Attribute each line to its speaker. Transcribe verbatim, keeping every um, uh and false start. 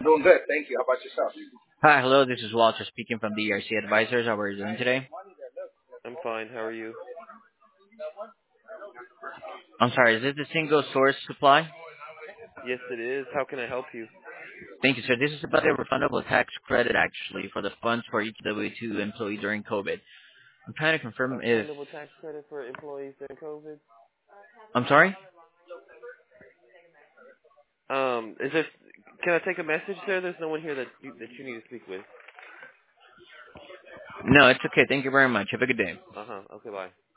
Speaker 1: doing good. Thank you. How about yourself?
Speaker 2: Hi, hello. This is Walter speaking from the E R C Advisors. How are you doing today?
Speaker 3: I'm fine. How are you?
Speaker 2: I'm sorry, is this the single source supply?
Speaker 3: Yes, it is. How can I help you?
Speaker 2: Thank you, sir. This is about a refundable tax credit, actually, for the funds for each W two employee during COVID. I'm trying to
Speaker 3: A
Speaker 2: confirm if...
Speaker 3: refundable tax credit for employees during COVID?
Speaker 2: I'm sorry?
Speaker 3: Um, is this? Can I take a message there? There's no one here that you, that you need to speak with.
Speaker 2: No, it's okay. Thank you very much. Have a good day.
Speaker 3: Uh huh. Okay. Bye.